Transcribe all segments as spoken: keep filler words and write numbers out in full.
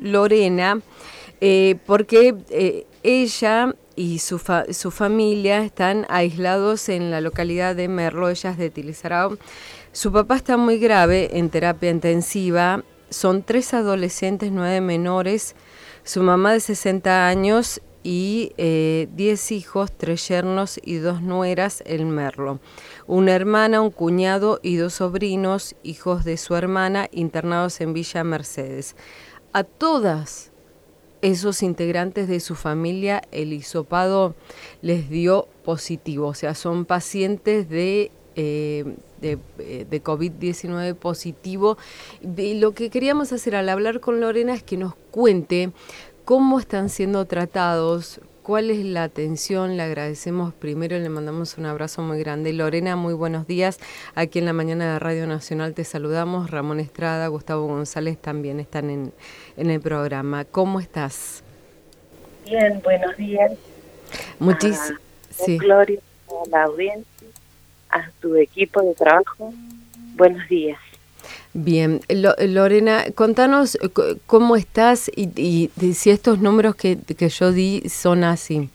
Lorena, eh, porque eh, ella y su, fa- su familia están aislados en la localidad de Merlo, ella es de Tilizarao. Su papá está muy grave en terapia intensiva, son tres adolescentes, nueve menores, su mamá de sesenta años y eh, diez hijos, tres yernos y dos nueras en Merlo. Una hermana, un cuñado y dos sobrinos, hijos de su hermana, internados en Villa Mercedes. A todas esos integrantes de su familia el hisopado les dio positivo, o sea, son pacientes de, eh, de, de COVID diecinueve positivo. Y lo que queríamos hacer al hablar con Lorena es que nos cuente cómo están siendo tratados, cuál es la atención. Le agradecemos primero, le mandamos un abrazo muy grande. Lorena, muy buenos días. Aquí en la mañana de Radio Nacional te saludamos. Ramón Estrada, Gustavo González también están en, en el programa. ¿Cómo estás? Bien, buenos días. Muchísimas. Sí. Gloria, a la audiencia, a tu equipo de trabajo. Buenos días. Bien, Lo, Lorena, contanos cómo estás y, y, y si estos números que, que yo di son así.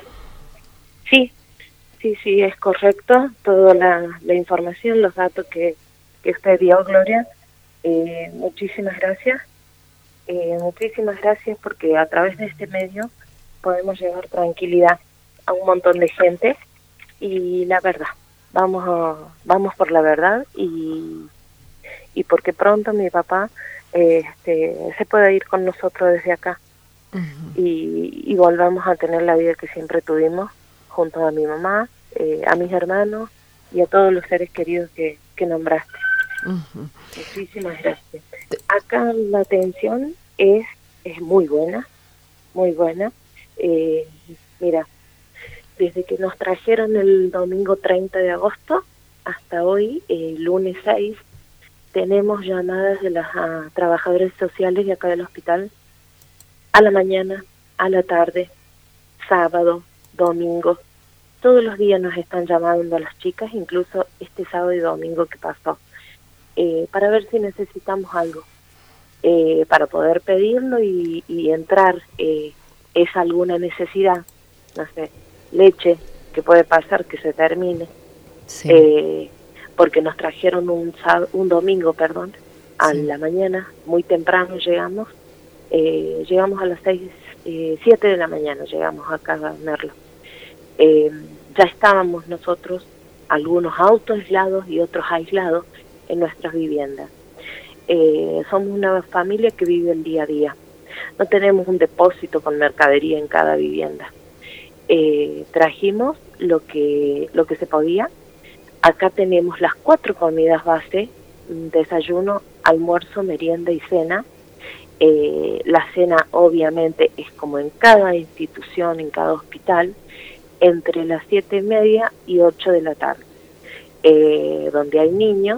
Sí, sí, sí, es correcto. Toda la, la información, los datos que, que usted dio, Gloria. Eh, muchísimas gracias. Eh, muchísimas gracias porque a través de este medio podemos llevar tranquilidad a un montón de gente y la verdad, vamos a, vamos por la verdad y y porque pronto mi papá eh, este, se puede ir con nosotros desde acá. Uh-huh. y, y volvamos a tener la vida que siempre tuvimos junto a mi mamá, eh, a mis hermanos y a todos los seres queridos que, que nombraste. Uh-huh. Muchísimas gracias. Acá la atención es, es muy buena, muy buena. Eh, mira, desde que nos trajeron el domingo treinta de agosto hasta hoy, eh, lunes seis, tenemos llamadas de las uh, trabajadores sociales de acá del hospital a la mañana, a la tarde, sábado, domingo. Todos los días nos están llamando a las chicas, incluso este sábado y domingo que pasó, eh, para ver si necesitamos algo, eh, para poder pedirlo y, y entrar. Eh, es alguna necesidad, no sé, leche, que puede pasar que se termine. Sí. Eh, porque nos trajeron un un domingo, perdón, a sí. la mañana, muy temprano llegamos, eh, llegamos a las seis, eh, siete de la mañana, llegamos acá a Merlo. Eh, ya estábamos nosotros, algunos autos aislados y otros aislados en nuestras viviendas. Eh, somos una familia que vive el día a día, no tenemos un depósito con mercadería en cada vivienda. Eh, trajimos lo que, lo que se podía. Acá tenemos las cuatro comidas base, desayuno, almuerzo, merienda y cena. Eh, la cena obviamente es como en cada institución, en cada hospital, entre las siete y media y ocho de la tarde, eh, donde hay niños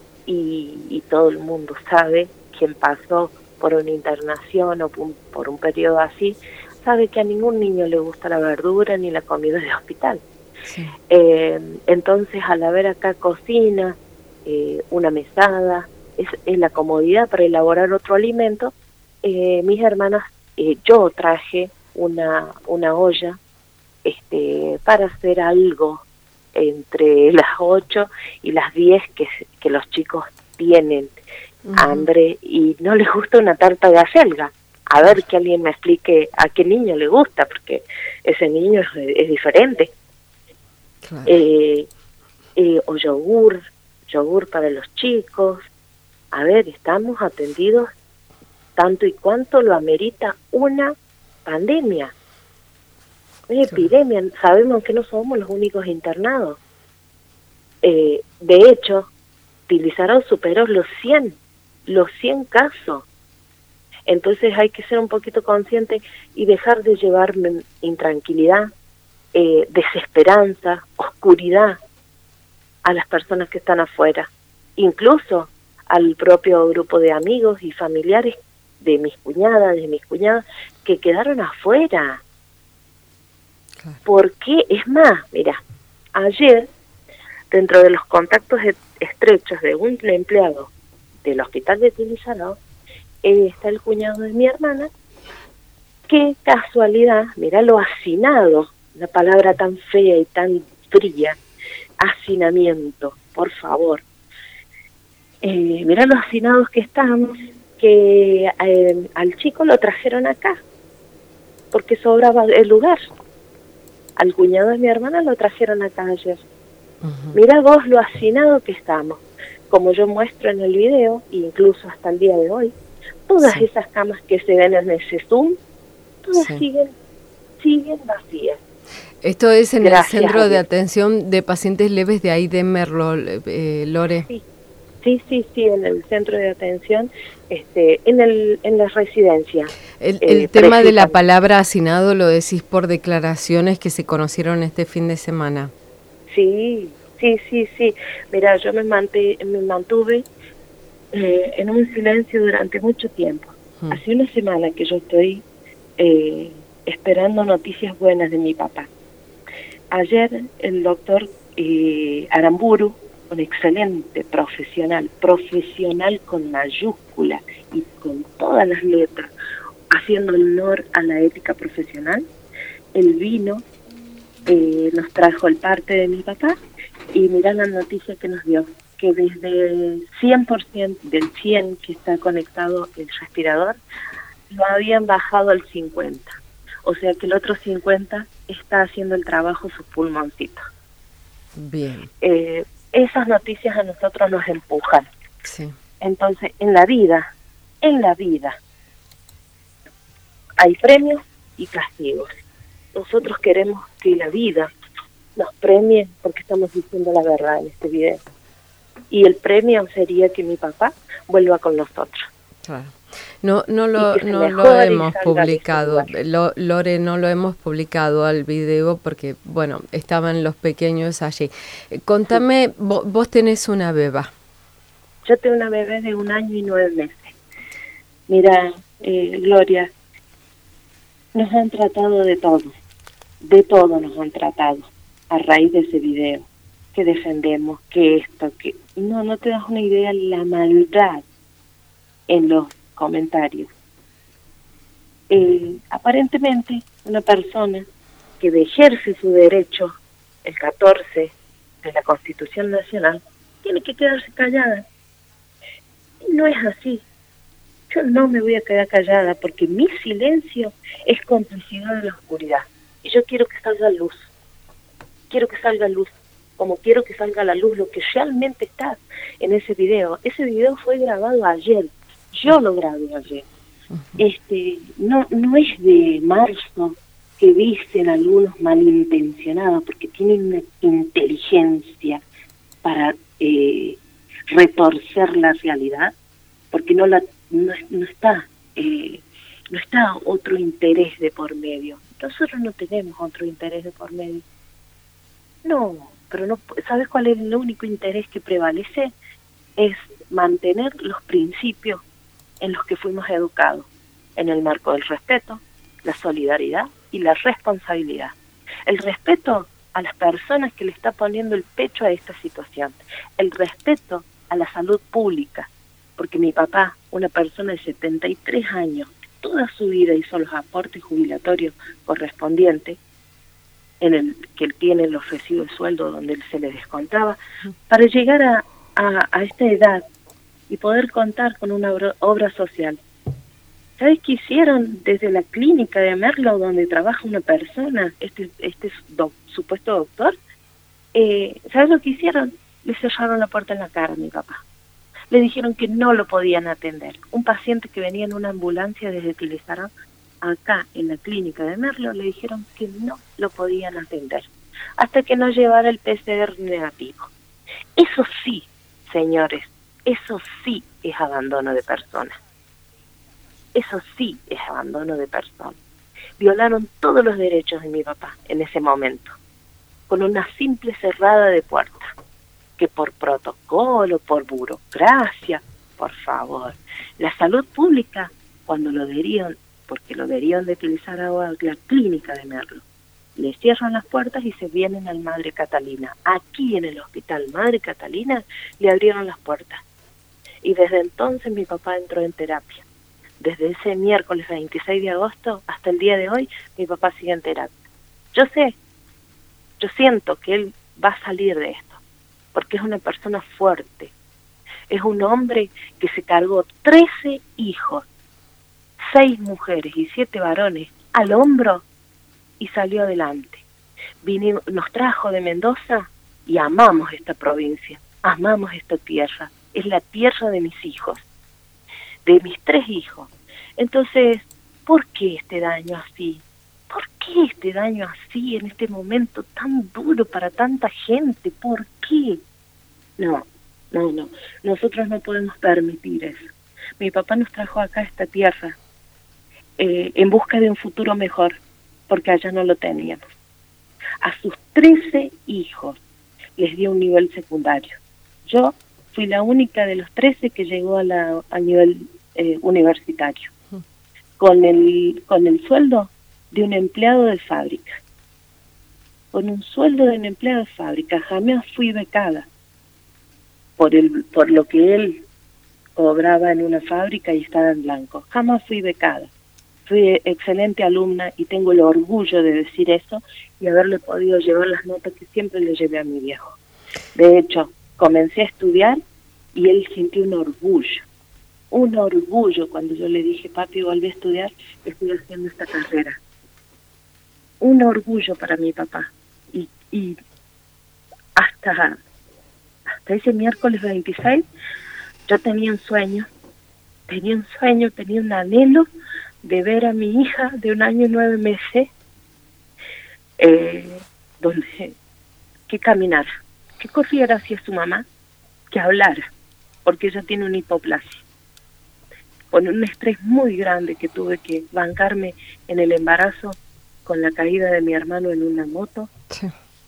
y, y todo el mundo sabe, quien pasó por una internación o por un periodo así, sabe que a ningún niño le gusta la verdura ni la comida de hospital. Sí. Eh, entonces al haber acá cocina, eh, una mesada, es, es la comodidad para elaborar otro alimento. Eh, mis hermanas, eh, yo traje una, una olla este, para hacer algo entre las ocho y las diez que, que los chicos tienen uh-huh. hambre y no les gusta una tarta de acelga. A ver que alguien me explique a qué niño le gusta, porque ese niño es, es diferente. Claro. Eh, eh, o yogur, yogur para los chicos. A ver, estamos atendidos tanto y cuanto lo amerita una pandemia, una claro. epidemia. Sabemos que no somos los únicos internados. Eh, de hecho, Tilizarao superó los cien, los cien casos. Entonces hay que ser un poquito consciente y dejar de llevar intranquilidad, Eh, desesperanza, oscuridad a las personas que están afuera, incluso al propio grupo de amigos y familiares de mis cuñadas, de mis cuñados, que quedaron afuera. Claro. ¿Por qué? Es más, mira, ayer, dentro de los contactos estrechos de un empleado del hospital de Tilizarao, eh, está el cuñado de mi hermana. Qué casualidad, mira lo hacinado, la palabra tan fea y tan fría, hacinamiento, por favor. Eh, mira lo hacinados que estamos, que eh, al chico lo trajeron acá, porque sobraba el lugar. Al cuñado de mi hermana lo trajeron acá ayer. Uh-huh. Mira vos lo hacinado que estamos. Como yo muestro en el video, incluso hasta el día de hoy, todas sí. esas camas que se ven en ese Zoom, todas sí. siguen, siguen vacías. Esto es en Gracias el Centro de Atención de Pacientes Leves de ahí de Merlo, eh, Lore. Sí. Sí, sí, sí, en el centro de atención, este, en el, en la residencia. El, el eh, tema de la palabra hacinado lo decís por declaraciones que se conocieron este fin de semana. Sí, sí, sí, sí. Mira, yo me, manté, me mantuve eh, en un silencio durante mucho tiempo. Hmm. Hace una semana que yo estoy eh, esperando noticias buenas de mi papá. Ayer el doctor eh, Aramburu, un excelente profesional, profesional con mayúscula y con todas las letras, haciendo honor a la ética profesional, él vino, eh, nos trajo el parte de mi papá y mirá la noticia que nos dio, que desde cien por ciento del cien que está conectado el respirador, lo habían bajado al cincuenta. O sea que el otro cincuenta está haciendo el trabajo sus pulmoncitos. Bien. Eh, Esas noticias a nosotros nos empujan. Sí. Entonces, en la vida, en la vida, hay premios y castigos. Nosotros queremos que la vida nos premie porque estamos diciendo la verdad en este video. Y el premio sería que mi papá vuelva con nosotros. Claro. No, no lo, no lo hemos publicado, lo, Lore, no lo hemos publicado al video porque, bueno, estaban los pequeños allí. Contame, sí. vos, vos tenés una beba. Yo tengo una bebé de un año y nueve meses. Mira, eh, Gloria, nos han tratado de todo, de todo nos han tratado a raíz de ese video, que defendemos, que esto, que... No, no te das una idea la maldad en los comentarios. Eh, aparentemente, una persona que ejerce su derecho, el catorce de la Constitución Nacional, tiene que quedarse callada. Y no es así. Yo no me voy a quedar callada porque mi silencio es complicidad de la oscuridad. Y yo quiero que salga luz. Quiero que salga luz. Como quiero que salga a la luz lo que realmente está en ese video. Ese video fue grabado ayer. Yo lo grabé ayer. Uh-huh. Este, no, no es de marzo que dicen algunos malintencionados, porque tienen una inteligencia para eh, retorcer la realidad, porque no la no, no está eh, no está otro interés de por medio. Nosotros no tenemos otro interés de por medio. No, pero no, ¿sabes cuál es el único interés que prevalece? Es mantener los principios en los que fuimos educados, en el marco del respeto, la solidaridad y la responsabilidad. El respeto a las personas que le está poniendo el pecho a esta situación, el respeto a la salud pública, porque mi papá, una persona de setenta y tres años, toda su vida hizo los aportes jubilatorios correspondientes, en el que él tiene los recibos de sueldo donde él se le descontaba, para llegar a, a, a esta edad y poder contar con una obra, obra social. ¿Sabes qué hicieron desde la clínica de Merlo, donde trabaja una persona, este, este do, supuesto doctor? Eh, ¿Sabes lo que hicieron? Le cerraron la puerta en la cara a mi papá. Le dijeron que no lo podían atender. Un paciente que venía en una ambulancia desde Tilizarán, acá en la clínica de Merlo, le dijeron que no lo podían atender, hasta que no llevara el P C R negativo. Eso sí, señores, eso sí es abandono de personas. Eso sí es abandono de personas. Violaron todos los derechos de mi papá en ese momento, con una simple cerrada de puerta, que por protocolo, por burocracia, por favor. La salud pública, cuando lo deberían, porque lo deberían de utilizar ahora la clínica de Merlo, le cierran las puertas y se vienen al Madre Catalina. Aquí en el hospital Madre Catalina le abrieron las puertas. Y desde entonces mi papá entró en terapia. desde ese miércoles veintiséis de agosto hasta el día de hoy, mi papá sigue en terapia. Yo sé, yo siento que él va a salir de esto, porque es una persona fuerte. Es un hombre que se cargó trece hijos, seis mujeres y siete varones al hombro y salió adelante. Vinimos, nos trajo de Mendoza y amamos esta provincia, amamos esta tierra. Es la tierra de mis hijos, de mis tres hijos. Entonces, ¿por qué este daño así? ¿Por qué este daño así en este momento tan duro para tanta gente? ¿Por qué? No, no, no. Nosotros no podemos permitir eso. Mi papá nos trajo acá a esta tierra eh, en busca de un futuro mejor, porque allá no lo teníamos. A sus trece hijos les dio un nivel secundario. Yo fui la única de los trece que llegó a, la, a nivel eh, universitario, con el, con el sueldo de un empleado de fábrica. Con un sueldo de un empleado de fábrica. Jamás fui becada por, el, por lo que él cobraba en una fábrica y estaba en blanco. Jamás fui becada. Fui excelente alumna y tengo el orgullo de decir eso y haberle podido llevar las notas que siempre le llevé a mi viejo. De hecho, comencé a estudiar y él sintió un orgullo, un orgullo cuando yo le dije, papi, volví a estudiar, estoy haciendo esta carrera. Un orgullo para mi papá. Y, y hasta, hasta ese miércoles veintiséis yo tenía un sueño, tenía un sueño, tenía un anhelo de ver a mi hija de un año y nueve meses, eh, donde que caminara, que corriera hacia su mamá, que hablara, porque ella tiene una hipoplasia. Con un estrés muy grande que tuve que bancarme en el embarazo con la caída de mi hermano en una moto, sí.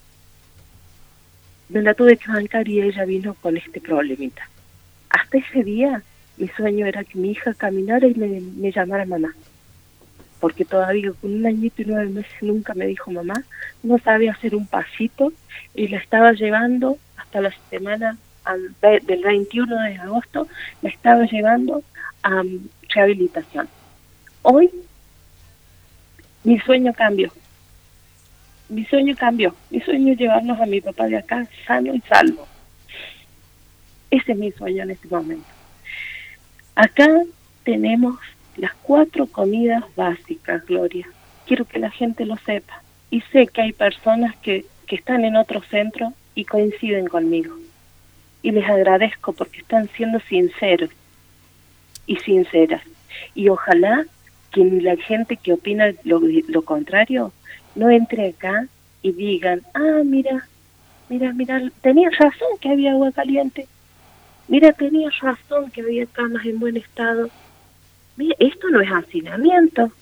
Me la tuve que bancar y ella vino con este problemita. Hasta ese día mi sueño era que mi hija caminara y me, me llamara mamá, porque todavía con un añito y nueve meses nunca me dijo mamá, no sabía hacer un pasito y la estaba llevando hasta la semana al, del veintiuno de agosto, la estaba llevando a um, rehabilitación. Hoy mi sueño cambió, mi sueño cambió, mi sueño es llevarnos a mi papá de acá sano y salvo. Ese es mi sueño en este momento. Acá tenemos las cuatro comidas básicas, Gloria. Quiero que la gente lo sepa. Y sé que hay personas que, que están en otros centros y coinciden conmigo. Y les agradezco porque están siendo sinceros y sinceras. Y ojalá que la gente que opina lo, lo contrario no entre acá y digan, ah, mira, mira, mira, tenías razón que había agua caliente. Mira, tenías razón que había camas en buen estado. Mira, esto no es hacinamiento.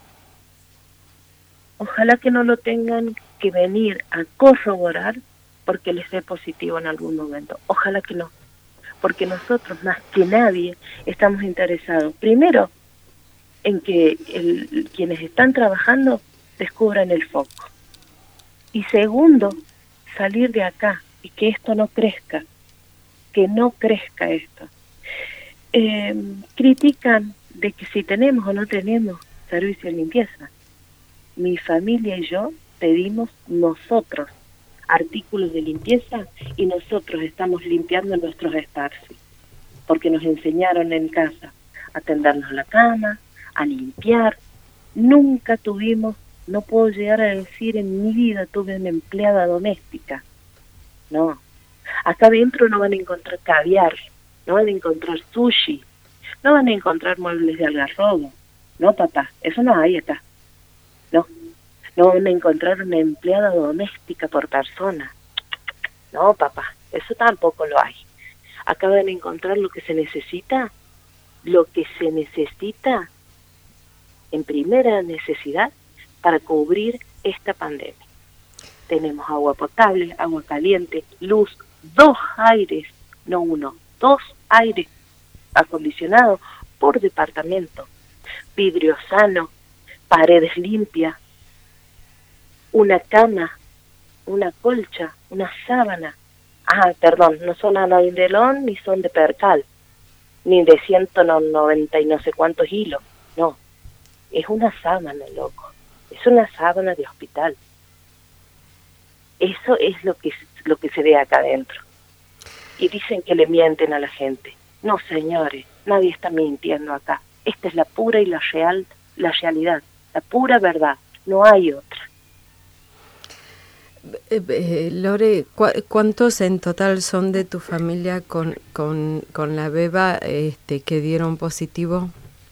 Ojalá que no lo tengan que venir a corroborar porque les dé positivo en algún momento. Ojalá que no. Porque nosotros, más que nadie, estamos interesados, primero, en que el, quienes están trabajando descubran el foco. Y segundo, salir de acá y que esto no crezca. Que no crezca esto. Eh, critican de que si tenemos o no tenemos servicio de limpieza. Mi familia y yo pedimos nosotros artículos de limpieza y nosotros estamos limpiando nuestros espacios, porque nos enseñaron en casa a tendernos la cama, a limpiar. Nunca tuvimos, no puedo llegar a decir en mi vida tuve una empleada doméstica. No. Acá adentro no van a encontrar caviar, no van a encontrar sushi, no van a encontrar muebles de algarrobo. No, papá, eso no hay acá. No, no van a encontrar una empleada doméstica por persona. No, papá, eso tampoco lo hay. Acá van a encontrar lo que se necesita, lo que se necesita en primera necesidad para cubrir esta pandemia. Tenemos agua potable, agua caliente, luz, dos aires, no uno, dos aires acondicionados por departamento, vidrio sano, paredes limpias, una cama, una colcha, una sábana. Ah, perdón, no son anaindelón ni son de percal. ni de ciento noventa y no sé cuántos hilos, no, es una sábana, loco, es una sábana de hospital. Eso es lo que, lo que se ve acá adentro. Y dicen que le mienten a la gente. No, señores, nadie está mintiendo acá. Esta es la pura y la real, la realidad, la pura verdad, no hay otra. Eh, eh, Lore, ¿cu ¿cuántos en total son de tu familia con, con, con la beba este, que dieron positivo?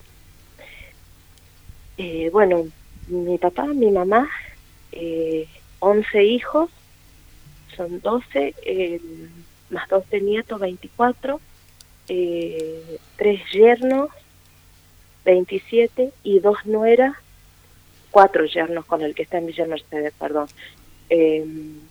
Eh, bueno, mi papá, mi mamá, eh, once hijos, son doce, eh, más doce nietos, veinticuatro, eh, tres yernos, veintisiete, y dos nueras, cuatro yernos con el que está en Villa Mercedes, perdón. Eh,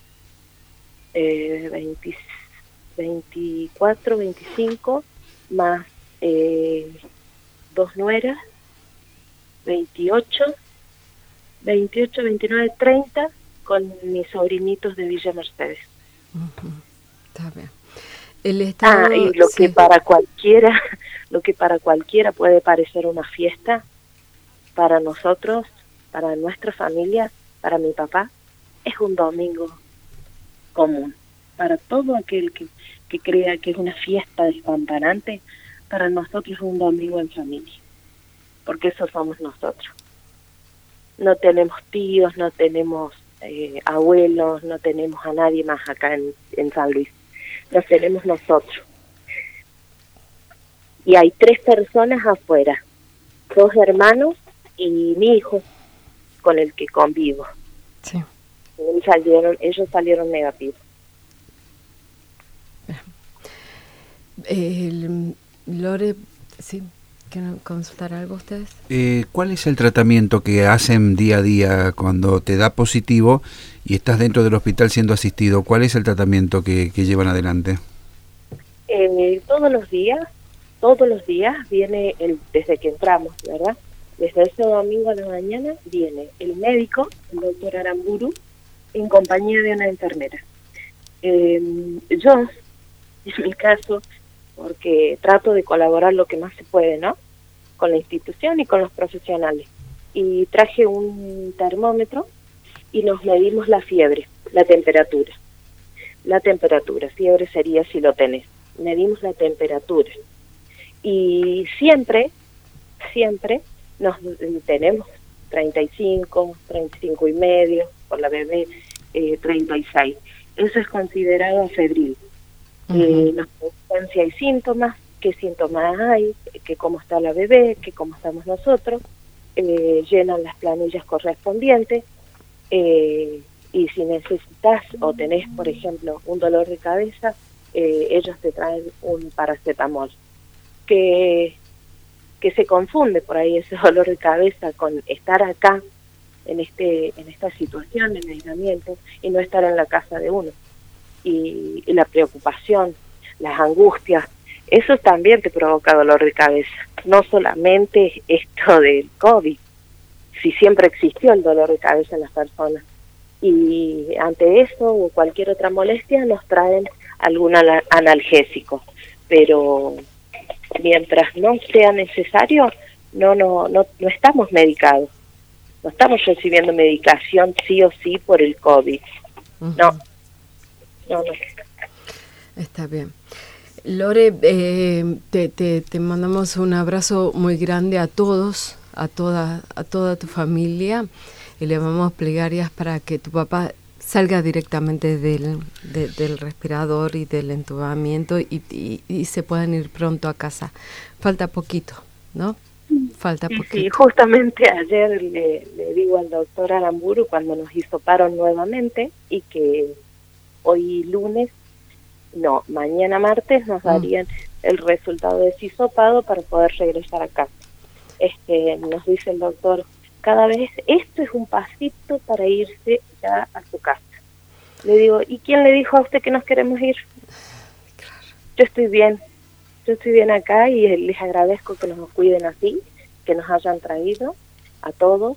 eh, veinte, veinticuatro, veinticinco, más eh, dos nueras, veintiocho, veintiocho, veintinueve, treinta, con mis sobrinitos de Villa Mercedes. Uh-huh. Está bien. El estado, ah, y lo sí. que para cualquiera, lo que para cualquiera puede parecer una fiesta, para nosotros, para nuestra familia, para mi papá, es un domingo común. Para todo aquel que, que crea que es una fiesta despampanante, para nosotros es un domingo en familia, porque eso somos nosotros. No tenemos tíos, no tenemos eh, abuelos, no tenemos a nadie más acá en, en San Luis. Nos tenemos nosotros. Y hay tres personas afuera, dos hermanos y mi hijo, con el que convivo. Sí. Ellos salieron, ellos salieron negativos. Eh, Lore, sí, ¿quieren consultar algo ustedes? Eh, ¿Cuál es el tratamiento que hacen día a día cuando te da positivo y estás dentro del hospital siendo asistido? ¿Cuál es el tratamiento que, que llevan adelante? Eh, todos los días, todos los días viene, el desde que entramos, ¿verdad? Desde ese domingo a la mañana viene el médico, el doctor Aramburu, en compañía de una enfermera. Eh, yo, en mi caso, porque trato de colaborar lo que más se puede, ¿no? Con la institución y con los profesionales. Y traje un termómetro y nos medimos la fiebre, la temperatura. La temperatura, fiebre sería si lo tenés. Medimos la temperatura. Y siempre, siempre nos tenemos treinta y cinco, treinta y cinco y medio, por la bebé eh, treinta y seis. Eso es considerado febril. Uh-huh. eh, nos preguntan si hay síntomas, qué síntomas hay, que cómo está la bebé, que cómo estamos nosotros, eh, llenan las planillas correspondientes, eh, y si necesitas o tenés, por ejemplo, un dolor de cabeza, eh, ellos te traen un paracetamol, que, que se confunde por ahí ese dolor de cabeza con estar acá, en este en esta situación, en aislamiento, y no estar en la casa de uno. Y, y la preocupación, las angustias, eso también te provoca dolor de cabeza. No solamente esto del COVID, si siempre existió el dolor de cabeza en las personas. Y ante eso o cualquier otra molestia nos traen algún analgésico. Pero mientras no sea necesario, no, no, no, no estamos medicados. No estamos recibiendo medicación sí o sí por el COVID. Uh-huh. No. No, no. Está bien. Lore, eh, te, te, te mandamos un abrazo muy grande a todos, a toda, a toda tu familia, y le vamos plegarias para que tu papá salga directamente del, de, del respirador y del entubamiento y, y, y se puedan ir pronto a casa. Falta poquito, ¿no? Falta sí, poquito. Sí, justamente ayer le, le digo al doctor Aramburu cuando nos hisoparon nuevamente y que hoy lunes, no, mañana martes nos darían mm. el resultado de ese hisopado para poder regresar a casa. Este, nos dice el doctor, cada vez esto es un pasito para irse ya a su casa. Le digo, ¿y quién le dijo a usted que nos queremos ir? Claro. Yo estoy bien, yo estoy bien acá y les agradezco que nos cuiden así, que nos hayan traído a todos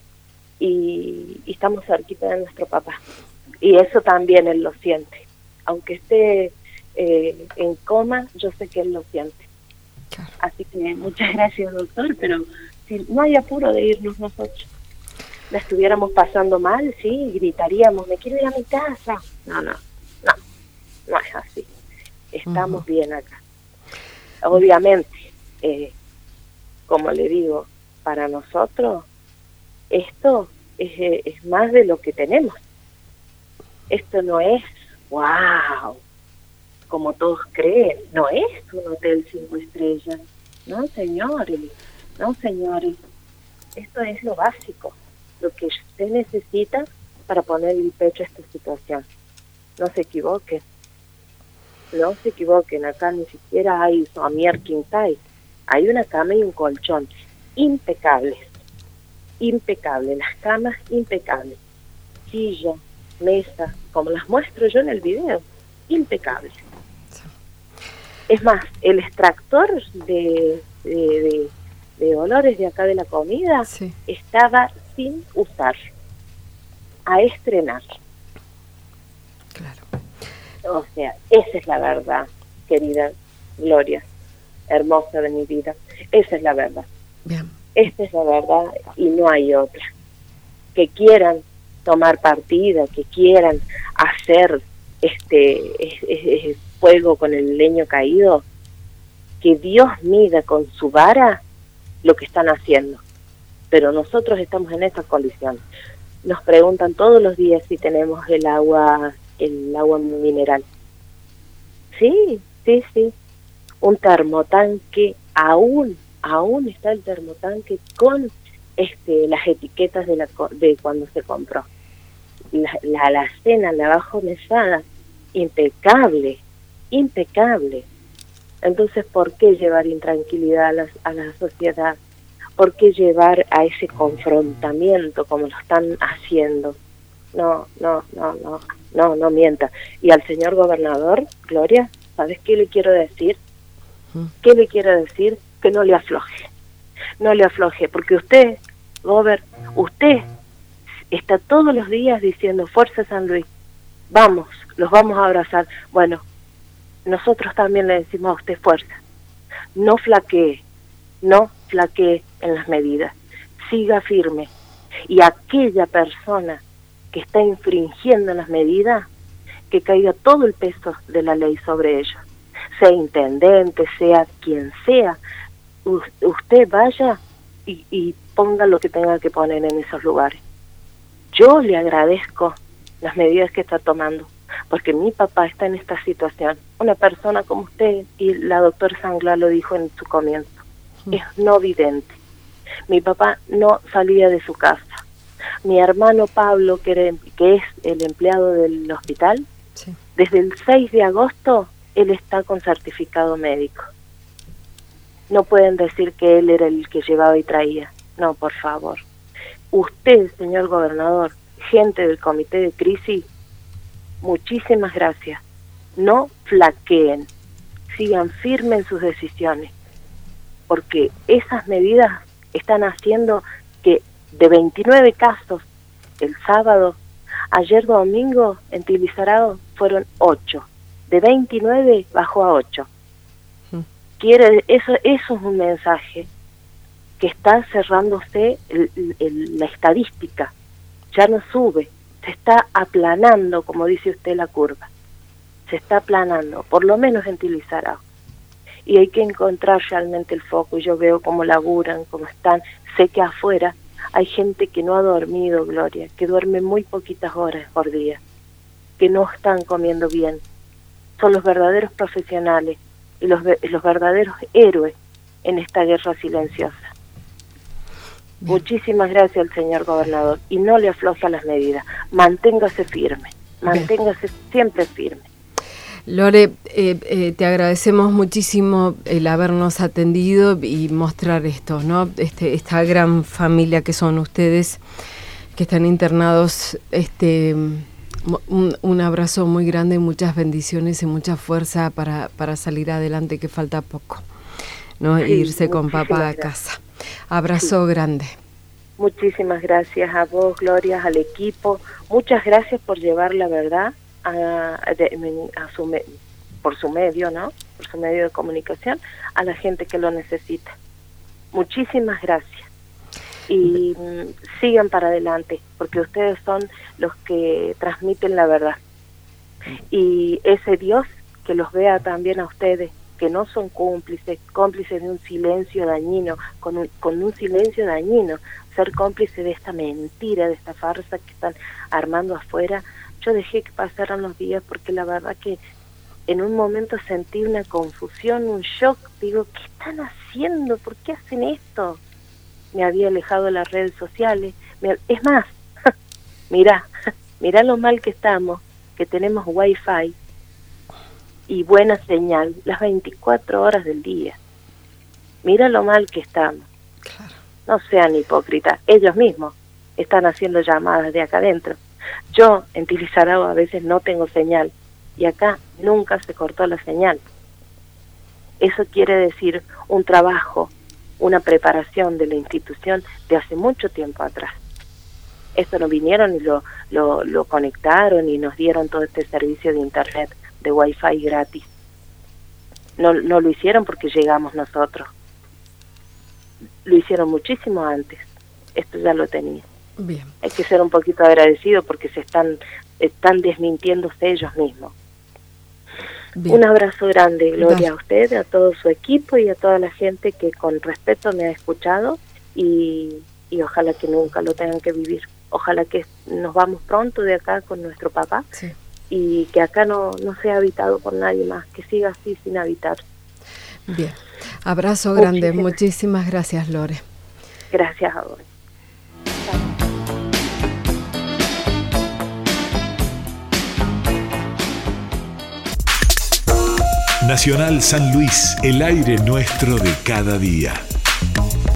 y, y estamos cerquita de nuestro papá. Y eso también él lo siente. Aunque esté eh, en coma, yo sé que él lo siente. Claro. Así que muchas gracias, doctor, pero si no hay apuro de irnos nosotros. La estuviéramos pasando mal, sí, gritaríamos, me quiero ir a mi casa. No, no, no, no es así. Estamos uh-huh. bien acá. Obviamente, eh, como le digo, para nosotros esto es, es más de lo que tenemos. Esto no es, wow, como todos creen, no es un hotel cinco estrellas. No, señores, no, señores. Esto es lo básico, lo que usted necesita para poner el pecho a esta situación. No se equivoquen, no se equivoquen, acá ni siquiera hay somier king size, hay una cama y un colchón, impecables, impecables, las camas impecables, silla, mesa, como las muestro yo en el video, impecables. Es más, el extractor de, de, de, de olores de acá de la comida sí. estaba sin usar, a estrenar. Claro. O sea, esa es la verdad, querida Gloria, hermosa de mi vida. Esa es la verdad. Bien. Esta es la verdad y no hay otra. Que quieran tomar partida, que quieran hacer este es, es, es fuego con el leño caído, que Dios mida con su vara lo que están haciendo. Pero nosotros estamos en esta condición. Nos preguntan todos los días si tenemos el agua, el agua mineral. Sí, sí, sí. Un termotanque, aún, aún está el termotanque con este las etiquetas de la de cuando se compró. La, la alacena, la bajo mesada, impecable, impecable. Entonces, ¿por qué llevar intranquilidad a la, a la sociedad? ¿Por qué llevar a ese confrontamiento como lo están haciendo? No, no, no, no, no, no mienta. Y al señor gobernador, Gloria, ¿sabes qué le quiero decir? ¿Qué le quiero decir? Que no le afloje, no le afloje, porque usted, gober, usted está todos los días diciendo, Fuerza San Luis, vamos, los vamos a abrazar. Bueno, nosotros también le decimos a usted fuerza, no flaquee, no flaquee en las medidas, siga firme, y aquella persona que está infringiendo las medidas, que caiga todo el peso de la ley sobre ellos, sea intendente, sea quien sea, u- usted vaya y, y ponga lo que tenga que poner en esos lugares. Yo le agradezco las medidas que está tomando, porque mi papá está en esta situación. Una persona como usted, y la doctora Sangla lo dijo en su comienzo, sí. es no vidente. Mi papá no salía de su casa. Mi hermano Pablo, que, era, que es el empleado del hospital, sí. desde el seis de agosto, él está con certificado médico. No pueden decir que él era el que llevaba y traía. No, por favor. Usted, señor gobernador, gente del comité de crisis, muchísimas gracias. No flaqueen, sigan firmes en sus decisiones, porque esas medidas están haciendo que de veintinueve casos el sábado, ayer domingo en Tilizarao fueron ocho, de veintinueve bajó a ocho. Mm. Quiere, eso, eso es un mensaje que está cerrándose el, el, la estadística, ya no sube, se está aplanando, como dice usted, la curva, se está aplanando, por lo menos en Tilizarao, y hay que encontrar realmente el foco. Yo veo cómo laburan, cómo están, sé que afuera hay gente que no ha dormido, Gloria, que duerme muy poquitas horas por día, que no están comiendo bien, son los verdaderos profesionales y los, los verdaderos héroes en esta guerra silenciosa. Bien. Muchísimas gracias al señor gobernador, y no le afloje a las medidas, manténgase firme, manténgase Bien. siempre firme. Lore, eh, eh, te agradecemos muchísimo el habernos atendido y mostrar esto, ¿no? Este, esta gran familia que son ustedes, que están internados. Este, un, un abrazo muy grande, muchas bendiciones y mucha fuerza para, para salir adelante, que falta poco, ¿no? Sí, irse con papá a casa. Abrazo sí. grande. Muchísimas gracias a vos, Gloria, al equipo. Muchas gracias por llevar la verdad a, a, a su, por su medio, ¿no? por su medio de comunicación, a la gente que lo necesita. Muchísimas gracias. Y mm, sigan para adelante, porque ustedes son los que transmiten la verdad. Y ese Dios que los vea también a ustedes, que no son cómplices, cómplices de un silencio dañino, con un, con un silencio dañino, ser cómplice de esta mentira, de esta farsa que están armando afuera. Yo dejé que pasaran los días porque la verdad que en un momento sentí una confusión, un shock. Digo, ¿qué están haciendo? ¿Por qué hacen esto? Me había alejado de las redes sociales. Me, es más, mirá, mirá lo mal que estamos, que tenemos wifi y buena señal las veinticuatro horas del día. Mira lo mal que estamos. Claro. No sean hipócritas, ellos mismos están haciendo llamadas de acá adentro. Yo en Tilizarao a veces no tengo señal y acá nunca se cortó la señal. Eso quiere decir un trabajo, una preparación de la institución de hace mucho tiempo atrás. Esto no vinieron y lo, lo, lo conectaron y nos dieron todo este servicio de internet, de wifi gratis. No, no lo hicieron porque llegamos nosotros. Lo hicieron muchísimo antes. Esto ya lo tenía. Bien. Hay que ser un poquito agradecido porque se están, están desmintiéndose ellos mismos. Bien. Un abrazo grande, Gloria, da. a usted, a todo su equipo y a toda la gente que con respeto me ha escuchado y, y ojalá que nunca lo tengan que vivir. Ojalá que nos vamos pronto de acá con nuestro papá, sí, y que acá no, no sea habitado por nadie más, que siga así sin habitar. Bien, abrazo grande, muchísimas, muchísimas gracias, Lore. Gracias a vos. Nacional San Luis, el aire nuestro de cada día.